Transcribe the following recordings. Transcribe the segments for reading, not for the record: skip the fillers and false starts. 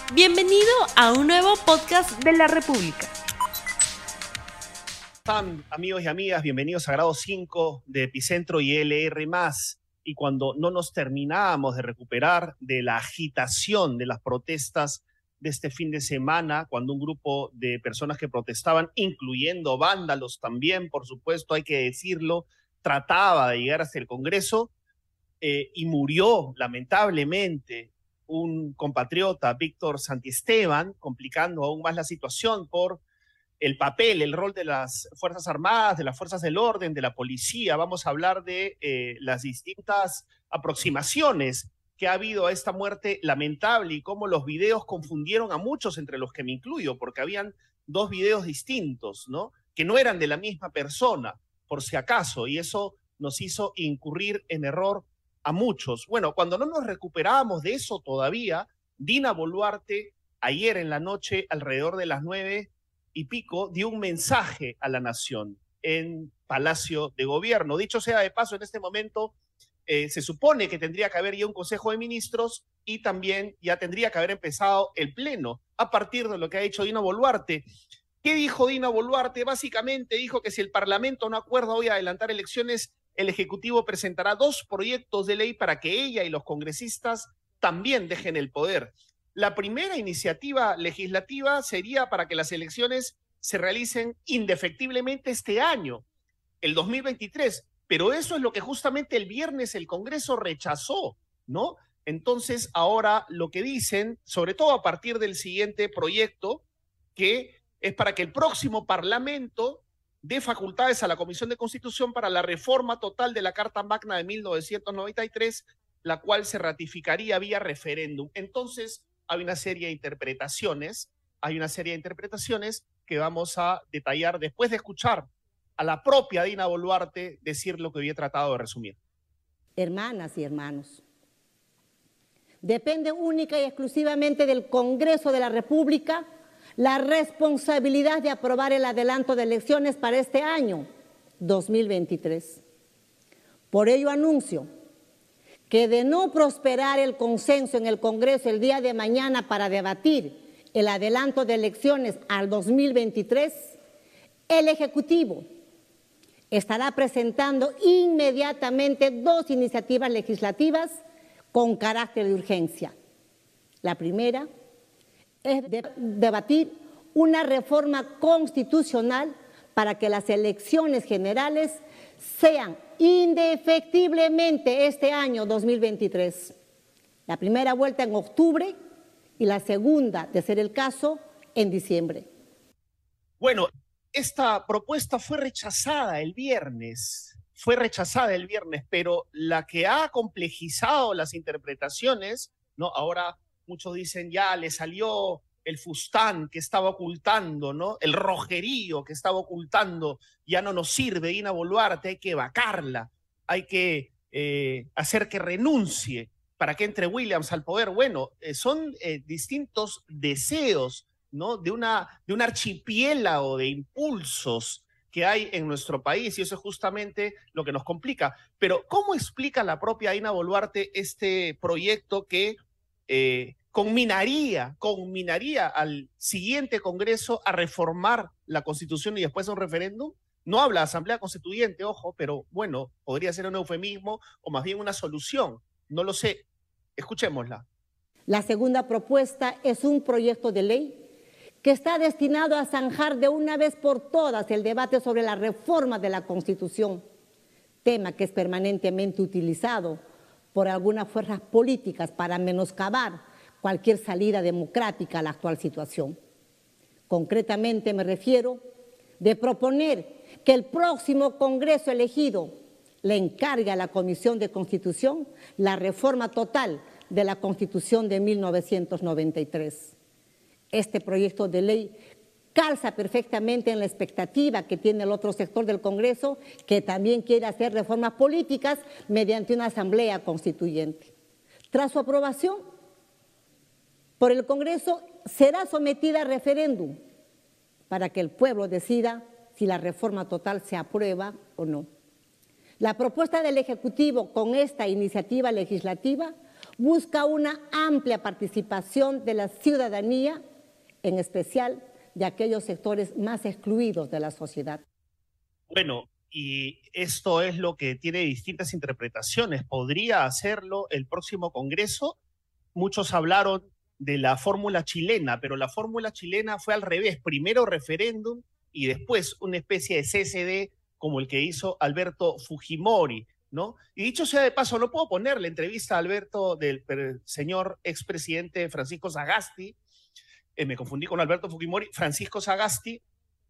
Bienvenido a un nuevo podcast de la República. ¿Están, amigos y amigas? Bienvenidos a Grado 5 de Epicentro y LR+. Y cuando no nos terminábamos de recuperar de la agitación de las protestas de este fin de semana, cuando un grupo de personas que protestaban, incluyendo vándalos también, por supuesto, hay que decirlo, trataba de llegar hasta el Congreso y murió lamentablemente un compatriota, Víctor Santiesteban, complicando aún más la situación por el papel, el rol de las Fuerzas Armadas, de las Fuerzas del Orden, de la policía. Vamos a hablar de las distintas aproximaciones que ha habido a esta muerte lamentable y cómo los videos confundieron a muchos, entre los que me incluyo, porque habían dos videos distintos, ¿no? Que no eran de la misma persona, por si acaso, y eso nos hizo incurrir en error a muchos. Bueno, cuando no nos recuperábamos de eso todavía, Dina Boluarte, ayer en la noche, alrededor de las 9:00 dio un mensaje a la nación en Palacio de Gobierno. Dicho sea de paso, en este momento se supone que tendría que haber ya un Consejo de Ministros y también ya tendría que haber empezado el Pleno a partir de lo que ha dicho Dina Boluarte. ¿Qué dijo Dina Boluarte? Básicamente dijo que si el Parlamento no acuerda hoy adelantar elecciones, el Ejecutivo presentará 2 proyectos de ley para que ella y los congresistas también dejen el poder. La primera iniciativa legislativa sería para que las elecciones se realicen indefectiblemente este año, el 2023, pero eso es lo que justamente el viernes el Congreso rechazó, ¿no? Entonces, ahora lo que dicen, sobre todo a partir del siguiente proyecto, que es para que el próximo Parlamento dé facultades a la Comisión de Constitución para la reforma total de la Carta Magna de 1993, la cual se ratificaría vía referéndum. Entonces, hay una serie de interpretaciones que vamos a detallar después de escuchar a la propia Dina Boluarte decir lo que hoy he tratado de resumir. Hermanas y hermanos, depende única y exclusivamente del Congreso de la República la responsabilidad de aprobar el adelanto de elecciones para este año 2023. Por ello anuncio que de no prosperar el consenso en el Congreso el día de mañana para debatir el adelanto de elecciones al 2023, el Ejecutivo estará presentando inmediatamente 2 iniciativas legislativas con carácter de urgencia. La primera es debatir una reforma constitucional para que las elecciones generales sean indefectiblemente este año 2023. La primera vuelta en octubre y la segunda, de ser el caso, en diciembre. Bueno, esta propuesta fue rechazada el viernes, pero la que ha complejizado las interpretaciones, ¿no? Ahora muchos dicen ya le salió el fustán que estaba ocultando, ¿no? El rojerío que estaba ocultando, ya no nos sirve Dina Boluarte, hay que vacarla, hay que hacer que renuncie para que entre Williams al poder. Bueno, son distintos deseos, ¿no? De un archipiélago de impulsos que hay en nuestro país, y eso es justamente lo que nos complica. Pero, ¿cómo explica la propia Dina Boluarte este proyecto que conminaría al siguiente Congreso a reformar la Constitución y después a un referéndum? No habla de Asamblea Constituyente, ojo, pero bueno, podría ser un eufemismo o más bien una solución, no lo sé. Escuchémosla. La segunda propuesta es un proyecto de ley que está destinado a zanjar de una vez por todas el debate sobre la reforma de la Constitución, tema que es permanentemente utilizado por algunas fuerzas políticas para menoscabar cualquier salida democrática a la actual situación. Concretamente me refiero de proponer que el próximo Congreso elegido le encargue a la Comisión de Constitución la reforma total de la Constitución de 1993. Este proyecto de ley calza perfectamente en la expectativa que tiene el otro sector del Congreso, que también quiere hacer reformas políticas mediante una asamblea constituyente. Tras su aprobación por el Congreso, será sometida a referéndum para que el pueblo decida si la reforma total se aprueba o no. La propuesta del Ejecutivo con esta iniciativa legislativa busca una amplia participación de la ciudadanía, en especial de aquellos sectores más excluidos de la sociedad. Bueno, y esto es lo que tiene distintas interpretaciones. ¿Podría hacerlo el próximo Congreso? Muchos hablaron de la fórmula chilena, pero la fórmula chilena fue al revés. Primero referéndum y después una especie de CSD como el que hizo Alberto Fujimori, ¿no? Y dicho sea de paso, no puedo poner la entrevista a Alberto del señor expresidente Francisco Sagasti, me confundí con Alberto Fujimori, Francisco Sagasti,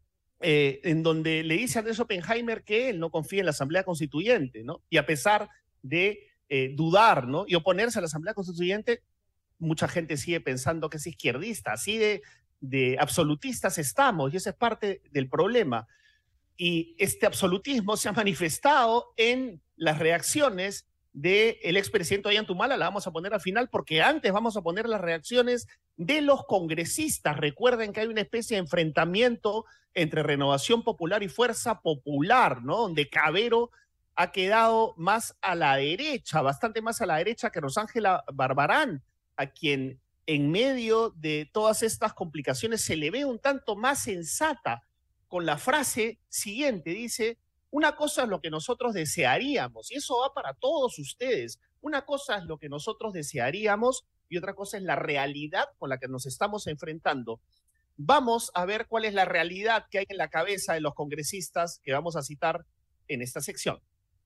en donde le dice a Andrés Oppenheimer que él no confía en la Asamblea Constituyente, ¿no? Y a pesar de dudar, ¿no? Y oponerse a la Asamblea Constituyente, mucha gente sigue pensando que es izquierdista, así de absolutistas estamos, y esa es parte del problema. Y este absolutismo se ha manifestado en las reacciones del expresidente Ollanta, la vamos a poner al final, porque antes vamos a poner las reacciones de los congresistas. Recuerden que hay una especie de enfrentamiento entre Renovación Popular y Fuerza Popular, ¿no? Donde Cavero ha quedado más a la derecha, bastante más a la derecha que Rosángela Barbarán, a quien en medio de todas estas complicaciones se le ve un tanto más sensata, con la frase siguiente, dice: una cosa es lo que nosotros desearíamos, y eso va para todos ustedes. Una cosa es lo que nosotros desearíamos y otra cosa es la realidad con la que nos estamos enfrentando. Vamos a ver cuál es la realidad que hay en la cabeza de los congresistas que vamos a citar en esta sección.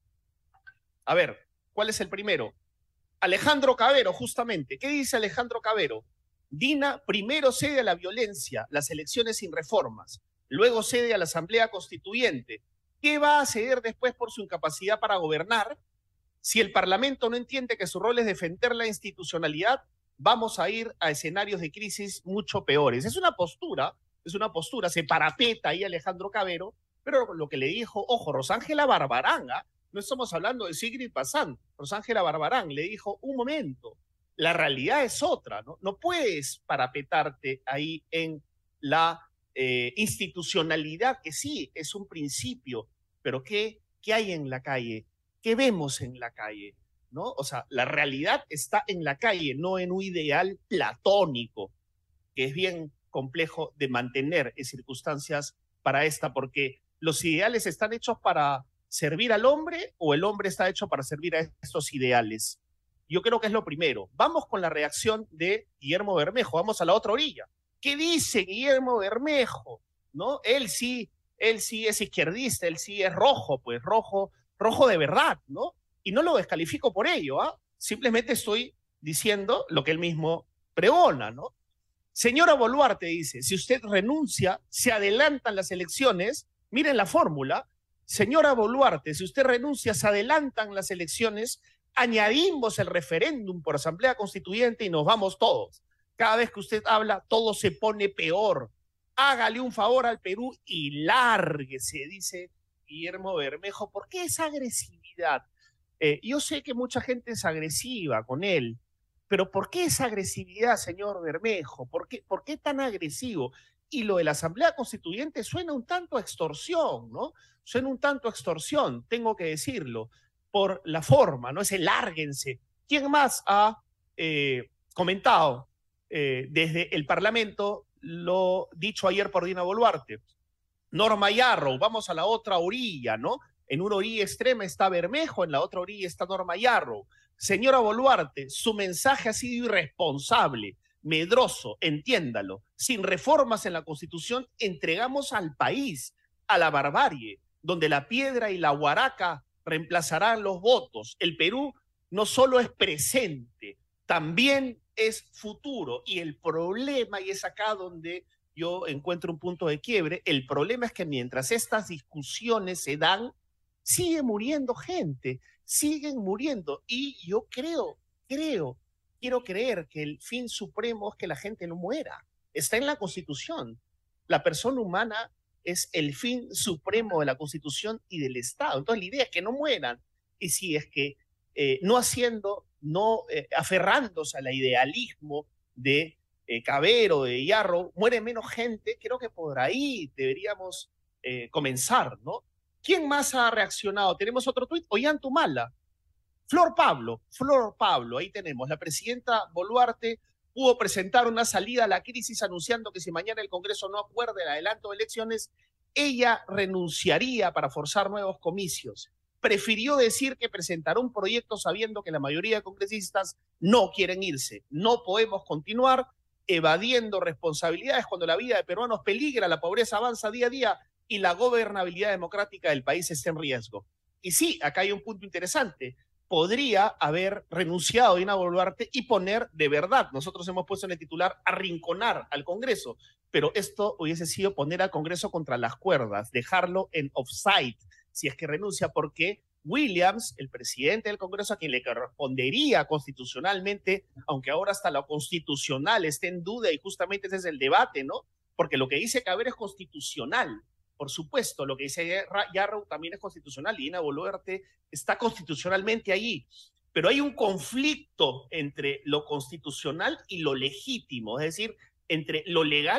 A ver, ¿cuál es el primero? Alejandro Cavero, justamente. ¿Qué dice Alejandro Cavero? Dina primero cede a la violencia, las elecciones sin reformas. Luego cede a la Asamblea Constituyente. ¿Qué va a ceder después por su incapacidad para gobernar? Si el Parlamento no entiende que su rol es defender la institucionalidad, vamos a ir a escenarios de crisis mucho peores. Es una postura, se parapeta ahí Alejandro Cavero, pero lo que le dijo, ojo, Rosángela Barbarán, no estamos hablando de Sigrid Bazán, Rosángela Barbarán le dijo, un momento, la realidad es otra, ¿no? No puedes parapetarte ahí en la institucionalidad, que sí, es un principio, pero ¿qué hay en la calle? ¿Qué vemos en la calle? ¿No? O sea, la realidad está en la calle, no en un ideal platónico, que es bien complejo de mantener en circunstancias para esta, porque los ideales están hechos para servir al hombre o el hombre está hecho para servir a estos ideales. Yo creo que es lo primero. Vamos con la reacción de Guillermo Bermejo, vamos a la otra orilla. ¿Qué dice Guillermo Bermejo? ¿No? Él sí es izquierdista, él sí es rojo, pues rojo de verdad, ¿no? Y no lo descalifico por ello, ¿ah? Simplemente estoy diciendo lo que él mismo pregona, ¿no? Señora Boluarte dice, si usted renuncia, se adelantan las elecciones, miren la fórmula, señora Boluarte, si usted renuncia, se adelantan las elecciones, añadimos el referéndum por Asamblea Constituyente y nos vamos todos. Cada vez que usted habla, todo se pone peor. Hágale un favor al Perú y lárguese, dice Guillermo Bermejo. ¿Por qué esa agresividad? Yo sé que mucha gente es agresiva con él, pero ¿por qué esa agresividad, señor Bermejo? ¿Por qué tan agresivo? Y lo de la Asamblea Constituyente suena un tanto a extorsión, ¿no? Suena un tanto a extorsión, tengo que decirlo, por la forma, ¿no? Ese lárguense. ¿Quién más ha comentado desde el Parlamento lo dicho ayer por Dina Boluarte? Norma Yarrow, vamos a la otra orilla, ¿no? En una orilla extrema está Bermejo, en la otra orilla está Norma Yarrow. Señora Boluarte, su mensaje ha sido irresponsable, medroso, entiéndalo. Sin reformas en la Constitución entregamos al país a la barbarie, donde la piedra y la huaraca reemplazarán los votos. El Perú no solo es presente, también es futuro. Y el problema, y es acá donde yo encuentro un punto de quiebre, el problema es que mientras estas discusiones se dan, sigue muriendo gente, siguen muriendo. Y yo quiero creer que el fin supremo es que la gente no muera. Está en la Constitución. La persona humana es el fin supremo de la Constitución y del Estado. Entonces la idea es que no mueran. Y si es que aferrándose al idealismo de Cavero, de Yarrow, muere menos gente, creo que por ahí deberíamos comenzar, ¿no? ¿Quién más ha reaccionado? Tenemos otro tuit, Ollanta Humala. Flor Pablo, ahí tenemos. La presidenta Boluarte pudo presentar una salida a la crisis anunciando que si mañana el Congreso no acuerda el adelanto de elecciones, ella renunciaría para forzar nuevos comicios. Prefirió decir que presentará un proyecto sabiendo que la mayoría de congresistas no quieren irse. No podemos continuar evadiendo responsabilidades cuando la vida de peruanos peligra, la pobreza avanza día a día y la gobernabilidad democrática del país está en riesgo. Y sí, acá hay un punto interesante. Podría haber renunciado Dina Boluarte y poner de verdad, nosotros hemos puesto en el titular, arrinconar al Congreso, pero esto hubiese sido poner al Congreso contra las cuerdas, dejarlo en offside, si es que renuncia, porque Williams, el presidente del Congreso, a quien le correspondería constitucionalmente, aunque ahora hasta lo constitucional esté en duda y justamente ese es el debate, ¿no? Porque lo que dice Caber es constitucional. Por supuesto, lo que dice Yarrow también es constitucional y Dina Boluarte está constitucionalmente allí. Pero hay un conflicto entre lo constitucional y lo legítimo, es decir, entre lo legal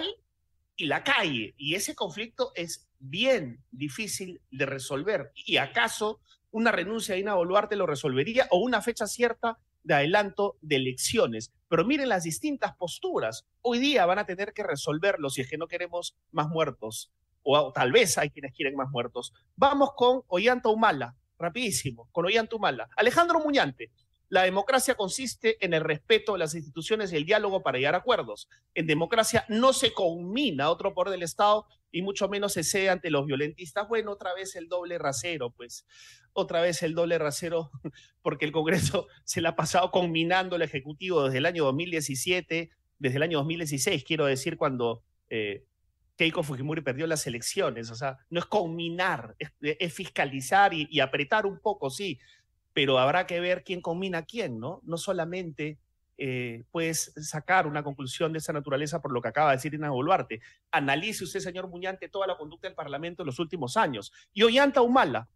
y la calle. Y ese conflicto es bien difícil de resolver. ¿Y acaso una renuncia de Dina Boluarte lo resolvería o una fecha cierta de adelanto de elecciones? Pero miren las distintas posturas. Hoy día van a tener que resolverlo si es que no queremos más muertos. O tal vez hay quienes quieren más muertos. Vamos con Ollanta Humala, rapidísimo, con Ollanta Humala. Alejandro Muñante, la democracia consiste en el respeto de las instituciones y el diálogo para llegar a acuerdos. En democracia no se conmina otro poder del Estado y mucho menos se cede ante los violentistas. Bueno, otra vez el doble rasero, pues. Otra vez el doble rasero, porque el Congreso se la ha pasado conminando al Ejecutivo desde el año 2017, desde el año 2016, quiero decir, cuando Keiko Fujimori perdió las elecciones. O sea, no es conminar, es fiscalizar y apretar un poco, sí, pero habrá que ver quién conmina a quién, ¿no? No solamente puedes sacar una conclusión de esa naturaleza por lo que acaba de decir Dina Boluarte. Analice usted, señor Muñante, toda la conducta del Parlamento en los últimos años. Y Ollanta Humala,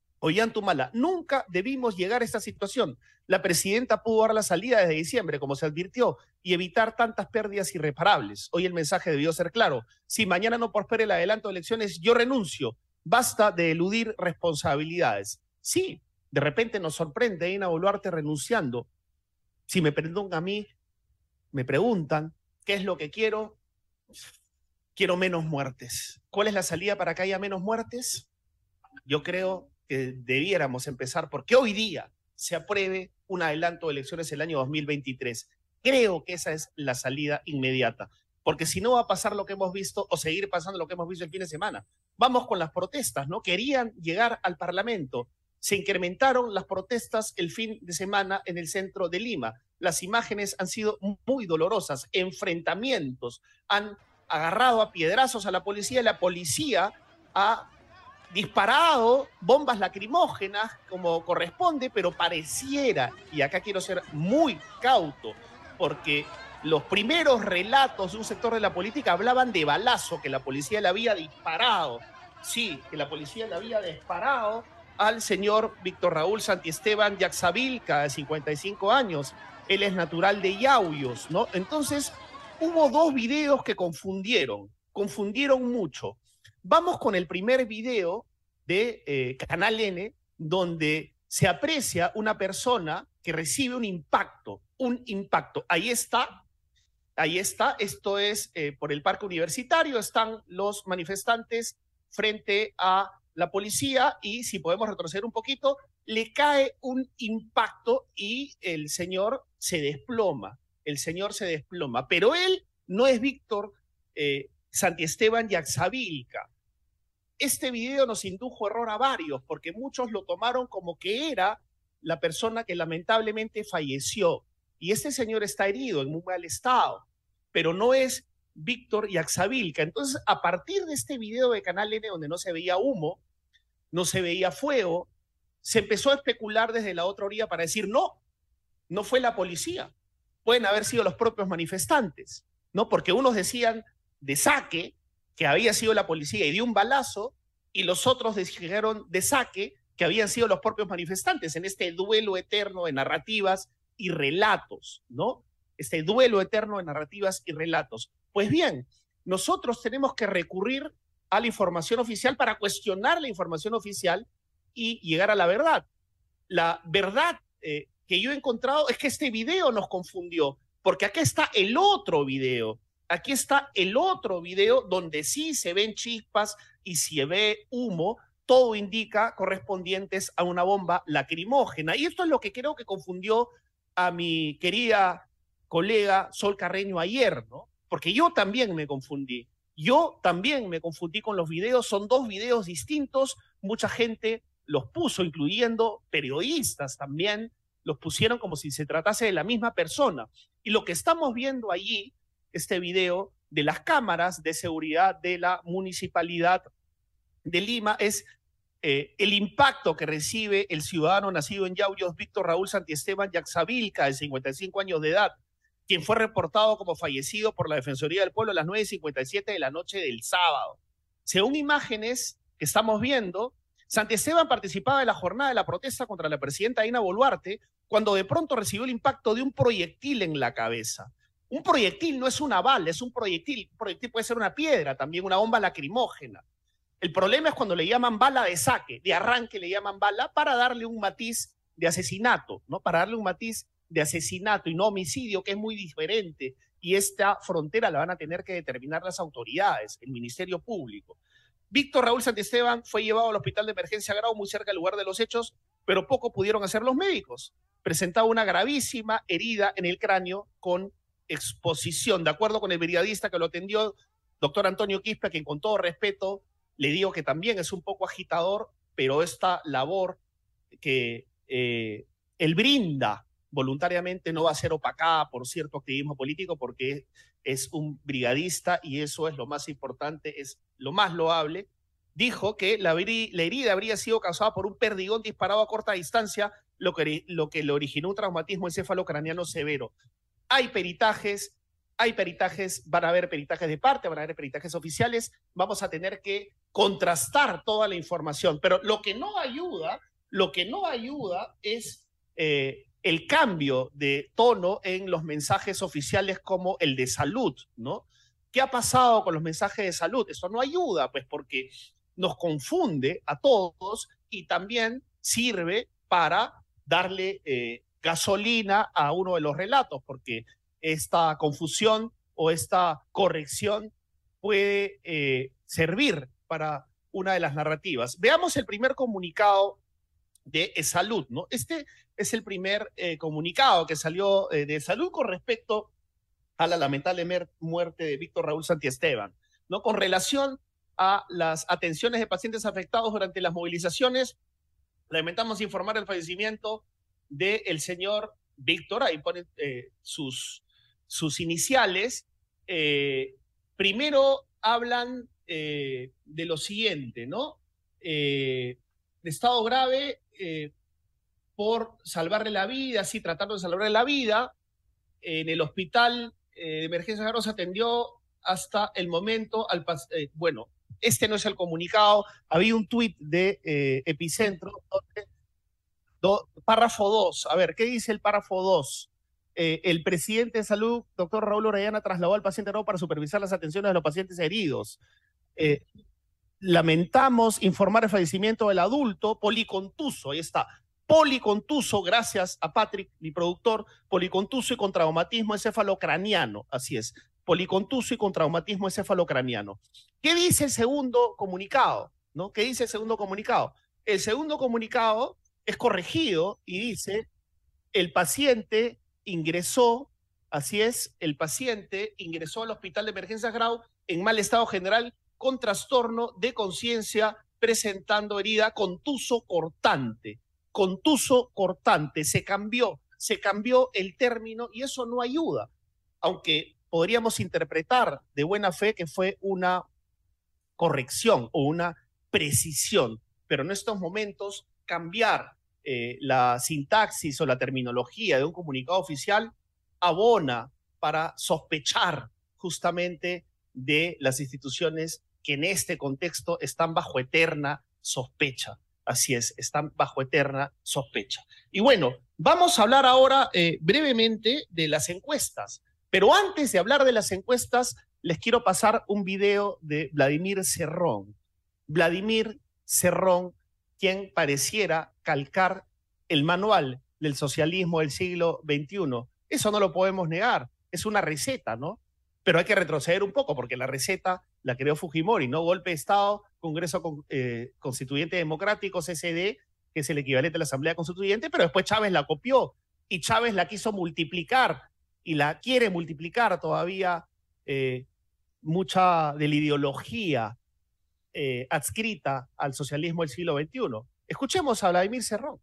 nunca debimos llegar a esta situación. La presidenta pudo dar la salida desde diciembre, como se advirtió, y evitar tantas pérdidas irreparables. Hoy el mensaje debió ser claro. Si mañana no prospera el adelanto de elecciones, yo renuncio. Basta de eludir responsabilidades. Sí, de repente nos sorprende Dina Boluarte renunciando. Si me preguntan a mí, me preguntan, ¿qué es lo que quiero? Quiero menos muertes. ¿Cuál es la salida para que haya menos muertes? Yo creo que debiéramos empezar porque hoy día se apruebe un adelanto de elecciones el año 2023. Creo que esa es la salida inmediata, porque si no va a pasar lo que hemos visto o seguir pasando lo que hemos visto el fin de semana. Vamos con las protestas, ¿no? Querían llegar al Parlamento. Se incrementaron las protestas el fin de semana en el centro de Lima. Las imágenes han sido muy dolorosas, enfrentamientos, han agarrado a piedrazos a la policía y la policía ha disparado bombas lacrimógenas como corresponde, pero pareciera, y acá quiero ser muy cauto, porque los primeros relatos de un sector de la política hablaban de balazo, que la policía le había disparado. Sí, que la policía le había disparado al señor Víctor Raúl Santiesteban Yaxavilca, de 55 años. Él es natural de Yauyos, ¿no? Entonces, hubo dos videos que confundieron mucho. Vamos con el primer video de Canal N, donde se aprecia una persona que recibe un impacto. Ahí está, esto es por el Parque Universitario, están los manifestantes frente a la policía y si podemos retroceder un poquito, le cae un impacto y el señor se desploma, pero él no es Víctor Santiesteban Yaxavilca. Este video nos indujo error a varios porque muchos lo tomaron como que era la persona que lamentablemente falleció y este señor está herido en muy mal estado, pero no es Víctor Yaxavilca. Entonces, a partir de este video de Canal N donde no se veía humo, no se veía fuego, se empezó a especular desde la otra orilla para decir no fue la policía, pueden haber sido los propios manifestantes, ¿no? Porque unos decían de saque que había sido la policía y dio un balazo y los otros dijeron de saque que habían sido los propios manifestantes en este duelo eterno de narrativas y relatos, ¿no? Este duelo eterno de narrativas y relatos. Pues bien, nosotros tenemos que recurrir a la información oficial para cuestionar la información oficial y llegar a la verdad. La verdad que yo he encontrado es que este video nos confundió, porque aquí está el otro video. Aquí está el otro video donde sí se ven chispas y se ve humo, todo indica correspondientes a una bomba lacrimógena. Y esto es lo que creo que confundió a mi querida colega Sol Carreño ayer, ¿no? Porque yo también me confundí. Yo también me confundí con los videos, son dos videos distintos, mucha gente los puso, incluyendo periodistas también, los pusieron como si se tratase de la misma persona. Y lo que estamos viendo allí, este video de las cámaras de seguridad de la Municipalidad de Lima, es el impacto que recibe el ciudadano nacido en Yauyos, Víctor Raúl Santiesteban Yaxavilca, de 55 años de edad, quien fue reportado como fallecido por la Defensoría del Pueblo a las 9:57 de la noche del sábado. Según imágenes que estamos viendo, Santiesteban participaba en la jornada de la protesta contra la presidenta Dina Boluarte cuando de pronto recibió el impacto de un proyectil en la cabeza. Un proyectil no es una bala, es un proyectil. Un proyectil puede ser una piedra, también una bomba lacrimógena. El problema es cuando le llaman bala de saque, de arranque le llaman bala para darle un matiz de asesinato, ¿no? Para darle un matiz de asesinato y no homicidio, que es muy diferente. Y esta frontera la van a tener que determinar las autoridades, el Ministerio Público. Víctor Raúl Santiesteban fue llevado al hospital de emergencia Grau, muy cerca del lugar de los hechos, pero poco pudieron hacer los médicos. Presentaba una gravísima herida en el cráneo con exposición. De acuerdo con el brigadista que lo atendió, doctor Antonio Quispe, a quien con todo respeto le digo que también es un poco agitador, pero esta labor que él brinda voluntariamente no va a ser opacada por cierto activismo político, porque es un brigadista y eso es lo más importante, es lo más loable. Dijo que la herida habría sido causada por un perdigón disparado a corta distancia, lo que le originó un traumatismo encefalocraniano severo. Hay peritajes, van a haber peritajes de parte, van a haber peritajes oficiales, vamos a tener que contrastar toda la información, pero lo que no ayuda es el cambio de tono en los mensajes oficiales como el de salud, ¿no? ¿Qué ha pasado con los mensajes de salud? Esto no ayuda, pues, porque nos confunde a todos y también sirve para darle gasolina a uno de los relatos, porque esta confusión o esta corrección puede servir para una de las narrativas. Veamos el primer comunicado de salud, ¿no? Este es el primer comunicado que salió de salud con respecto a la lamentable muerte de Víctor Raúl Santiesteban, ¿no? Con relación a las atenciones de pacientes afectados durante las movilizaciones, lamentamos informar el fallecimiento del señor Víctor, ahí ponen sus iniciales. Primero hablan de lo siguiente, ¿no? De estado grave por salvarle la vida, sí, tratando de salvarle la vida. En el hospital de emergencia Grau se atendió hasta el momento al bueno, este no es el comunicado, había un tuit de Epicentro, párrafo 2, a ver, ¿qué dice el párrafo 2? El presidente de salud, doctor Raúl Orellana, trasladó al paciente Grau para supervisar las atenciones de los pacientes heridos. Lamentamos informar el fallecimiento del adulto policontuso, ahí está, policontuso, gracias a Patrick, mi productor, policontuso y con traumatismo encefalocraniano, así es, policontuso y con traumatismo encefalocraniano. ¿Qué dice el segundo comunicado? ¿No? ¿Qué dice el segundo comunicado? El segundo comunicado es corregido y dice, el paciente ingresó, así es, el paciente ingresó al hospital de emergencias Grau en mal estado general con trastorno de conciencia presentando herida contuso cortante. Contuso cortante, se cambió el término y eso no ayuda, aunque podríamos interpretar de buena fe que fue una corrección o una precisión, pero en estos momentos cambiar la sintaxis o la terminología de un comunicado oficial abona para sospechar justamente de las instituciones que en este contexto están bajo eterna sospecha. Así es, están bajo eterna sospecha. Y bueno, vamos a hablar ahora brevemente de las encuestas. Pero antes de hablar de las encuestas, les quiero pasar un video de Vladimir Cerrón. Vladimir Cerrón, quien pareciera calcar el manual del socialismo del siglo XXI. Eso no lo podemos negar, es una receta, ¿no? Pero hay que retroceder un poco porque la receta la creó Fujimori, ¿no? Golpe de Estado, Congreso Constituyente Democrático, CCD, que es el equivalente a la Asamblea Constituyente, pero después Chávez la copió y Chávez la quiso multiplicar y la quiere multiplicar todavía, mucha de la ideología adscrita al socialismo del siglo XXI. Escuchemos a Vladimir Cerrón.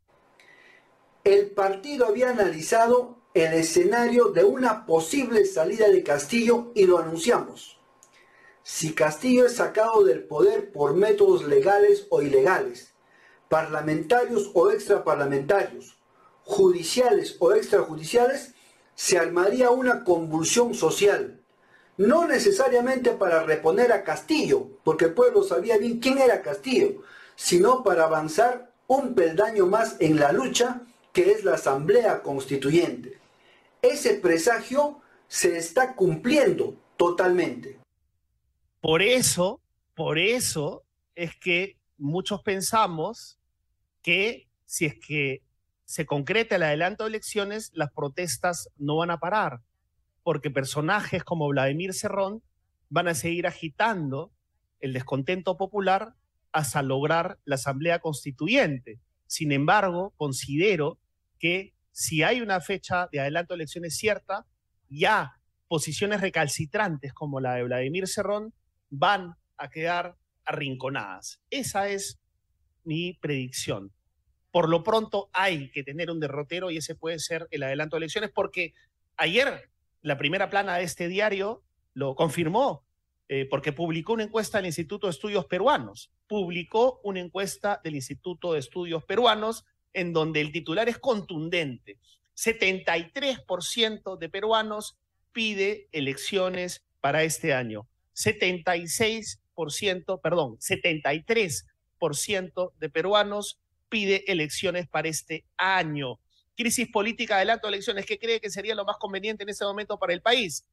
El partido había analizado el escenario de una posible salida de Castillo y lo anunciamos. Si Castillo es sacado del poder por métodos legales o ilegales, parlamentarios o extraparlamentarios, judiciales o extrajudiciales, se armaría una convulsión social. No necesariamente para reponer a Castillo, porque el pueblo sabía bien quién era Castillo, sino para avanzar un peldaño más en la lucha que es la Asamblea Constituyente. Ese presagio se está cumpliendo totalmente. Por eso es que muchos pensamos que si es que se concreta el adelanto de elecciones, las protestas no van a parar, porque personajes como Vladimir Cerrón van a seguir agitando el descontento popular hasta lograr la Asamblea Constituyente. Sin embargo, considero que si hay una fecha de adelanto de elecciones cierta, ya posiciones recalcitrantes como la de Vladimir Cerrón van a quedar arrinconadas. Esa es mi predicción. Por lo pronto hay que tener un derrotero y ese puede ser el adelanto de elecciones, porque ayer la primera plana de este diario lo confirmó, porque publicó una encuesta del Instituto de Estudios Peruanos. Publicó una encuesta del Instituto de Estudios Peruanos en donde el titular es contundente. 73% de peruanos pide elecciones para este año. 73% de peruanos pide elecciones para este año. Crisis política, adelanto de elecciones. ¿Qué cree que sería lo más conveniente en este momento para el país?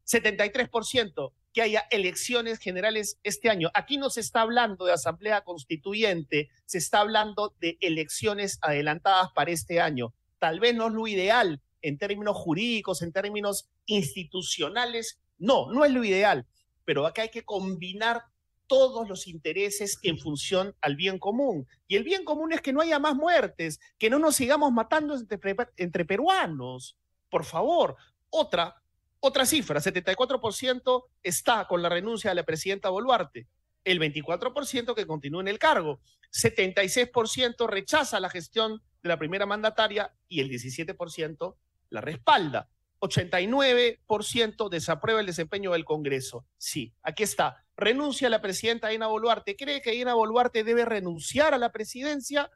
73% que haya elecciones generales este año. Aquí no se está hablando de asamblea constituyente, se está hablando de elecciones adelantadas para este año. Tal vez no es lo ideal en términos jurídicos, en términos institucionales. No es lo ideal, pero acá hay que combinar todos los intereses en función al bien común. Y el bien común es que no haya más muertes, que no nos sigamos matando entre peruanos. Por favor. Otra cifra, 74% está con la renuncia de la presidenta Boluarte, el 24% que continúa en el cargo, 76% rechaza la gestión de la primera mandataria y el 17% la respalda. 89% desaprueba el desempeño del Congreso. Sí, aquí está. Renuncia a la presidenta Dina Boluarte. ¿Cree que Dina Boluarte debe renunciar a la presidencia?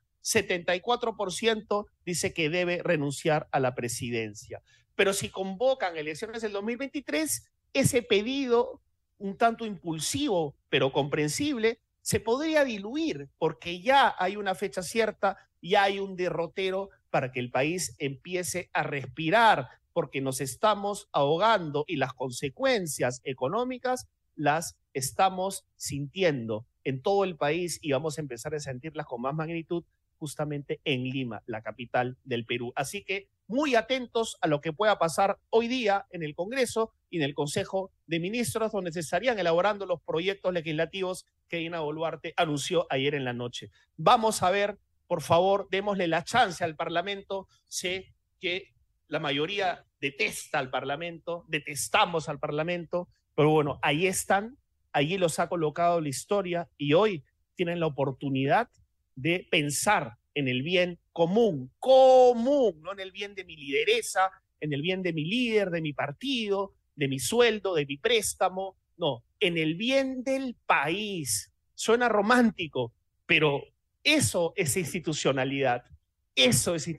74% dice que debe renunciar a la presidencia. Pero si convocan elecciones del 2023, ese pedido, un tanto impulsivo, pero comprensible, se podría diluir, porque ya hay una fecha cierta, ya hay un derrotero para que el país empiece a respirar, porque nos estamos ahogando y las consecuencias económicas las estamos sintiendo en todo el país y vamos a empezar a sentirlas con más magnitud justamente en Lima, la capital del Perú. Así que muy atentos a lo que pueda pasar hoy día en el Congreso y en el Consejo de Ministros, donde se estarían elaborando los proyectos legislativos que Dina Boluarte anunció ayer en la noche. Vamos a ver, por favor, démosle la chance al Parlamento. Sé que la mayoría detesta al Parlamento, detestamos al Parlamento, pero bueno, ahí están, allí los ha colocado la historia y hoy tienen la oportunidad de pensar en el bien común, no en el bien de mi lideresa, en el bien de mi líder, de mi partido, de mi sueldo, de mi préstamo, no, en el bien del país. Suena romántico, pero eso es institucionalidad, eso es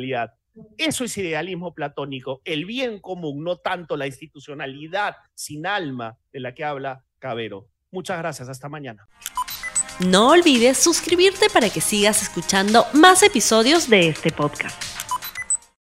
idealismo platónico, el bien común, no tanto la institucionalidad sin alma de la que habla Cavero. Muchas gracias, hasta mañana. No olvides suscribirte para que sigas escuchando más episodios de este podcast.